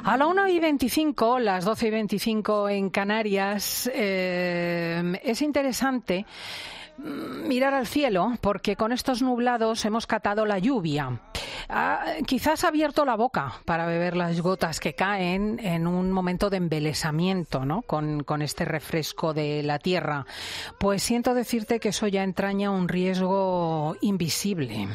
A la 1:25, las 12:25 en Canarias, es interesante mirar al cielo porque con estos nublados hemos catado la lluvia. Quizás ha abierto la boca para beber las gotas que caen en un momento de embelesamiento, ¿no? Con este refresco de la tierra. Pues siento decirte que eso ya entraña un riesgo invisible,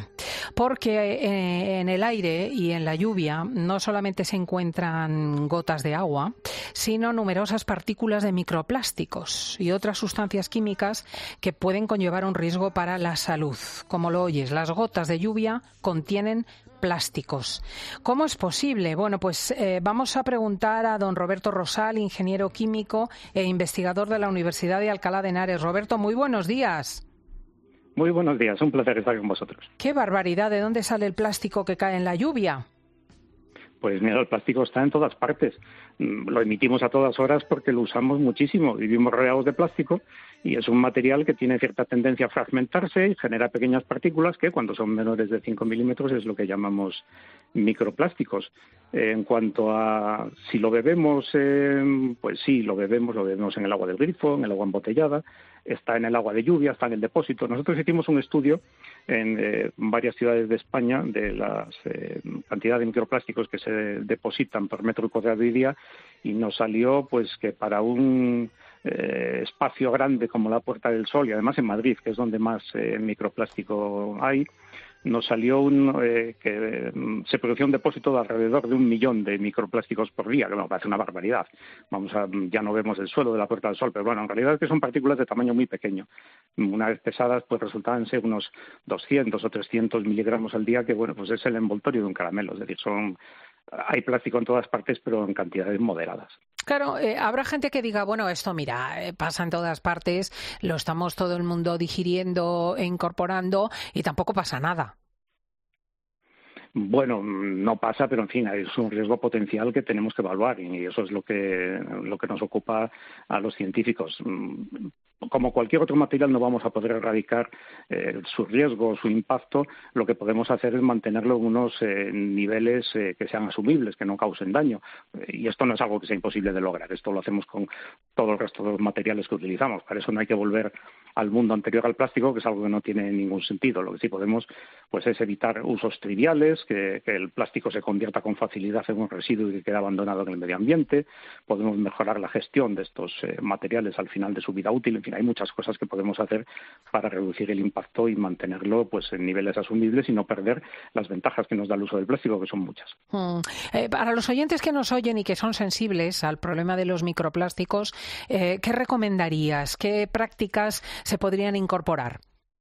porque en el aire y en la lluvia no solamente se encuentran gotas de agua, sino numerosas partículas de microplásticos y otras sustancias químicas que pueden conllevar un riesgo para la salud. Como lo oyes, las gotas de lluvia contienen plásticos. ¿Cómo es posible? Bueno, pues vamos a preguntar a don Roberto Rosal, ingeniero químico e investigador de la Universidad de Alcalá de Henares. Roberto, muy buenos días. Muy buenos días, un placer estar con vosotros. ¡Qué barbaridad! ¿De dónde sale el plástico que cae en la lluvia? Pues mira, el plástico está en todas partes. Lo emitimos a todas horas porque lo usamos muchísimo. Vivimos rodeados de plástico y es un material que tiene cierta tendencia a fragmentarse y genera pequeñas partículas que cuando son menores de 5 milímetros es lo que llamamos microplásticos. En cuanto a si lo bebemos, pues sí, lo bebemos en el agua del grifo, en el agua embotellada, está en el agua de lluvia, está en el depósito. Nosotros hicimos un estudio en varias ciudades de España de la cantidad de microplásticos que se depositan por metro cuadrado y día y nos salió pues que para un espacio grande como la Puerta del Sol y además en Madrid, que es donde más microplástico hay, nos salió que se producía un depósito de alrededor de 1 millón de microplásticos por día, que me parece una barbaridad. Ya no vemos el suelo de la Puerta del Sol, pero bueno, en realidad es que son partículas de tamaño muy pequeño. Una vez pesadas, pues resultaban ser unos 200 o 300 miligramos al día, que bueno, pues es el envoltorio de un caramelo. Es decir, hay plástico en todas partes, pero en cantidades moderadas. Claro, habrá gente que diga, bueno, esto mira, pasa en todas partes, lo estamos todo el mundo digiriendo e incorporando y tampoco pasa nada. Bueno, no pasa, pero en fin, es un riesgo potencial que tenemos que evaluar y eso es lo que nos ocupa a los científicos. Como cualquier otro material no vamos a poder erradicar su riesgo o su impacto. Lo que podemos hacer es mantenerlo en unos niveles que sean asumibles, que no causen daño. Y esto no es algo que sea imposible de lograr. Esto lo hacemos con todo el resto de los materiales que utilizamos. Para eso no hay que volver al mundo anterior al plástico, que es algo que no tiene ningún sentido. Lo que sí podemos pues es evitar usos triviales, que el plástico se convierta con facilidad en un residuo y que quede abandonado en el medio ambiente. Podemos mejorar la gestión de estos materiales al final de su vida útil. En fin, hay muchas cosas que podemos hacer para reducir el impacto y mantenerlo pues en niveles asumibles y no perder las ventajas que nos da el uso del plástico, que son muchas. Para los oyentes que nos oyen y que son sensibles al problema de los microplásticos, ¿qué recomendarías? ¿Qué prácticas se podrían incorporar?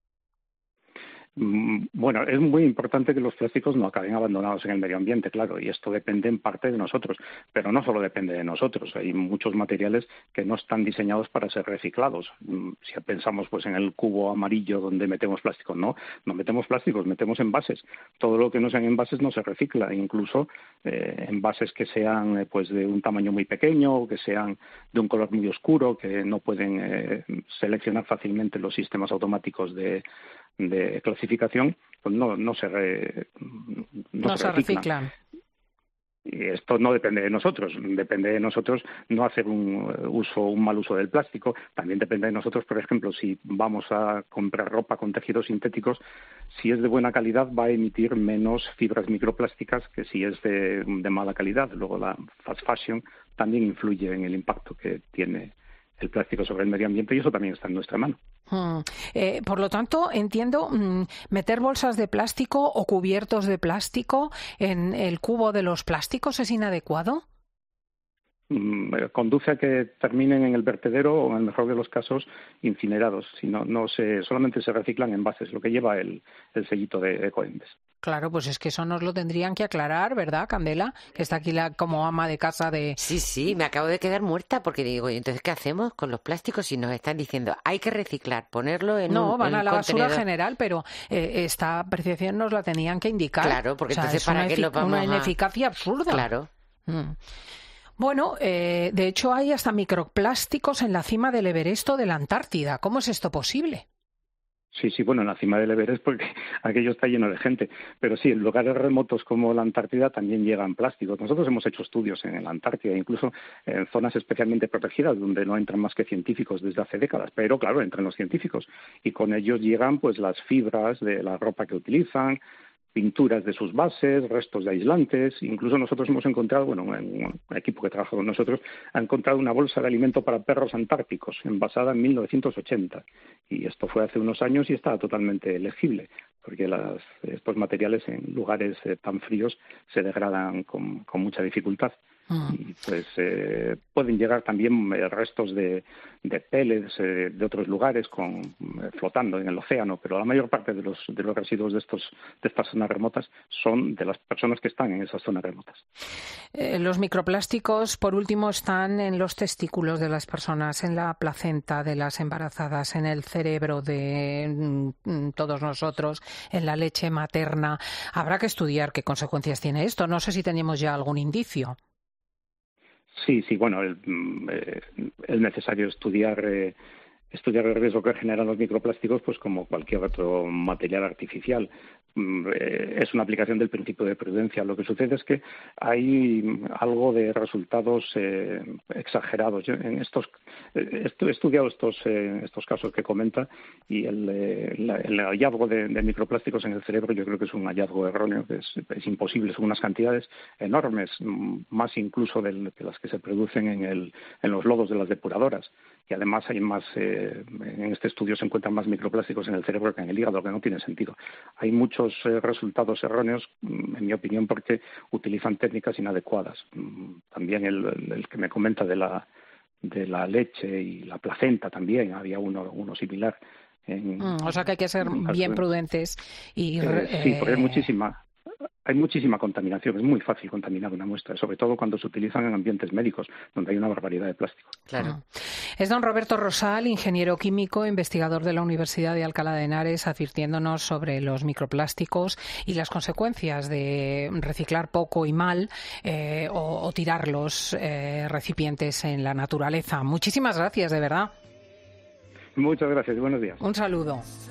Bueno, es muy importante que los plásticos no acaben abandonados en el medio ambiente, claro, y esto depende en parte de nosotros, pero no solo depende de nosotros. Hay muchos materiales que no están diseñados para ser reciclados. Si pensamos pues en el cubo amarillo donde metemos plástico, no metemos plásticos, metemos envases. Todo lo que no sean envases no se recicla, incluso envases que sean pues de un tamaño muy pequeño o que sean de un color muy oscuro, que no pueden seleccionar fácilmente los sistemas automáticos de clasificación, pues no se reciclan. Y esto no depende de nosotros, depende de nosotros no hacer un mal uso del plástico. También depende de nosotros, por ejemplo, si vamos a comprar ropa con tejidos sintéticos, si es de buena calidad va a emitir menos fibras microplásticas que si es de mala calidad. Luego la fast fashion también influye en el impacto que tiene el plástico sobre el medio ambiente y eso también está en nuestra mano. Por lo tanto, entiendo, meter bolsas de plástico o cubiertos de plástico en el cubo de los plásticos es inadecuado. Conduce a que terminen en el vertedero o, en el mejor de los casos, incinerados. Si solamente se reciclan envases, lo que lleva el sellito de Ecoembes. Claro, pues es que eso nos lo tendrían que aclarar, ¿verdad, Candela? Que está aquí como ama de casa de... Sí, me acabo de quedar muerta porque digo, ¿y entonces qué hacemos con los plásticos si nos están diciendo hay que reciclar, ponerlo en No, van a la basura contenedor? General, pero esta apreciación nos la tenían que indicar. Claro, porque entonces es ¿para qué lo vamos una ineficacia absurda. Claro. Bueno, de hecho hay hasta microplásticos en la cima del Everest o de la Antártida. ¿Cómo es esto posible? Sí, bueno, en la cima del Everest porque aquello está lleno de gente. Pero sí, en lugares remotos como la Antártida también llegan plásticos. Nosotros hemos hecho estudios en la Antártida, incluso en zonas especialmente protegidas donde no entran más que científicos desde hace décadas. Pero claro, entran los científicos y con ellos llegan pues las fibras de la ropa que utilizan, pinturas de sus bases, restos de aislantes. Incluso nosotros hemos encontrado, un equipo que trabaja con nosotros ha encontrado una bolsa de alimento para perros antárticos envasada en 1980. Y esto fue hace unos años y está totalmente legible, porque estos materiales en lugares tan fríos se degradan con mucha dificultad. Y pues pueden llegar también restos de pellets de otros lugares flotando en el océano, pero la mayor parte de los residuos de estas zonas remotas son de las personas que están en esas zonas remotas. Los microplásticos, por último, están en los testículos de las personas, en la placenta de las embarazadas, en el cerebro de todos nosotros, en la leche materna. Habrá que estudiar qué consecuencias tiene esto. No sé si tenemos ya algún indicio. Sí, bueno, es necesario estudiar el riesgo que generan los microplásticos, pues como cualquier otro material artificial. Es una aplicación del principio de prudencia. Lo que sucede es que hay algo de resultados exagerados. Yo he estudiado estos casos que comenta y el hallazgo de microplásticos en el cerebro yo creo que es un hallazgo erróneo, que es imposible. Son unas cantidades enormes, más incluso de las que se producen en los lodos de las depuradoras. Y además hay más, en este estudio se encuentran más microplásticos en el cerebro que en el hígado, que no tiene sentido. Hay muchos resultados erróneos, en mi opinión, porque utilizan técnicas inadecuadas. También el que me comenta de la leche y la placenta también, había uno similar. O sea que hay que ser bien prudentes. Sí, porque hay muchísima contaminación. Es muy fácil contaminar una muestra, sobre todo cuando se utilizan en ambientes médicos, donde hay una barbaridad de plástico. Claro. Es don Roberto Rosal, ingeniero químico, investigador de la Universidad de Alcalá de Henares, advirtiéndonos sobre los microplásticos y las consecuencias de reciclar poco y mal o tirar los recipientes en la naturaleza. Muchísimas gracias, de verdad. Muchas gracias y buenos días. Un saludo.